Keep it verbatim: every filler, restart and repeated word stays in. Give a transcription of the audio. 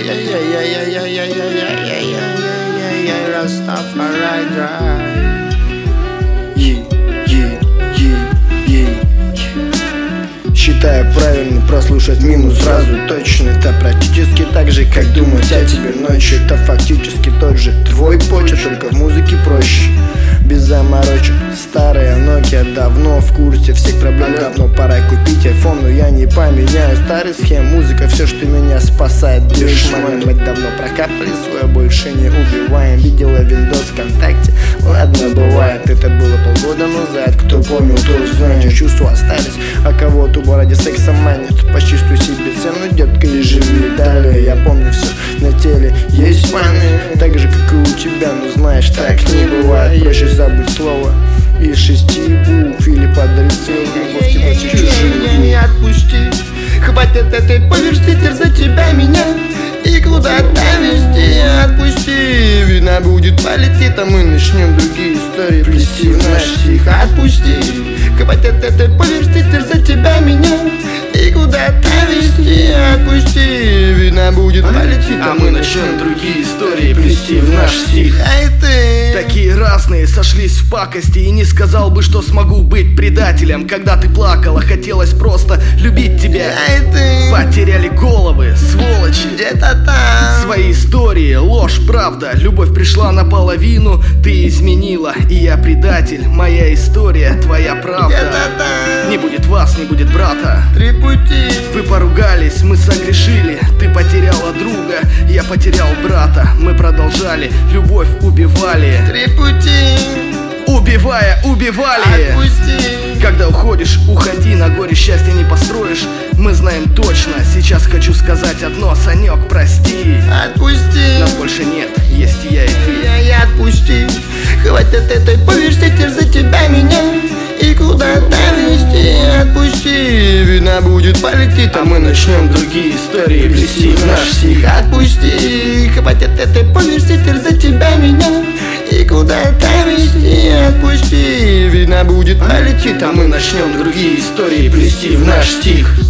Rastafari drive. Считаю правильно прослушать минус сразу точно. Это практически так же, как думать о тебе ночью. Это фактически тот же твой почерк, только в музыке проще, без заморочек. Старая Nokia давно в курсе всех проблем. Давно пора купить iPhone, но я не поменяю старый схем. Музыка все, что меня спасает. Дешманы, мы давно прокапали свое, больше не убиваем. Видела Windows ВКонтакте, ладно, бывает. Это было полгода назад, кто помнил, тот знает. Чувства остались, а кого тупо ради секса манит. Почувствуй себе цену, детка, и живи далее. Я помню все, на теле есть фаны, так же, как и у тебя, но знаешь, так не бывает. Проще забыть слово из шести букв или подарить свою любовь тебе чужую. Не отпусти, хватит этой повести, терзать тебя, меня и куда-то везти. Отпусти, видно будет полетит, а мы начнем другие истории плести в наш стих. Отпусти, хватит этой повести, терзать тебя, меня и куда-то везти. Отпусти, видно будет полетит, а мы начнем другие истории плести в наш стих. Ай ты, такие разные сошлись в пакости, и не сказал бы, что смогу быть предателем. Когда ты плакала, хотелось просто любить тебя. Ай ты, потеряли головы, сволочи, где-то там свои истории, ложь, правда. Любовь пришла наполовину, ты изменила, и я предатель. Моя история, твоя правда. Где-то там не будет вас, не будет брата. Три пути. Вы поругались, мы согрешили. Ты потеряла друга, я потерял брата. Мы продолжали, любовь убивали. Три пути. Убивая, убивали. Отпусти. Когда уходишь, уходи, на горе счастья не построишь. Мы знаем точно, сейчас хочу сказать одно: Санек, прости. Отпусти. Нас больше нет, есть я и ты. Я, я отпусти. Хватит этой повести, терзать тебя, меня и куда-то везти. Отпусти, видно будет полетит, а мы начнем другие истории плести в наш стих. Отпусти, хватит этой повести, терзать тебя, меня и куда-то везти. Отпусти, видно будет полетит, а мы начнем другие истории плести в наш стих.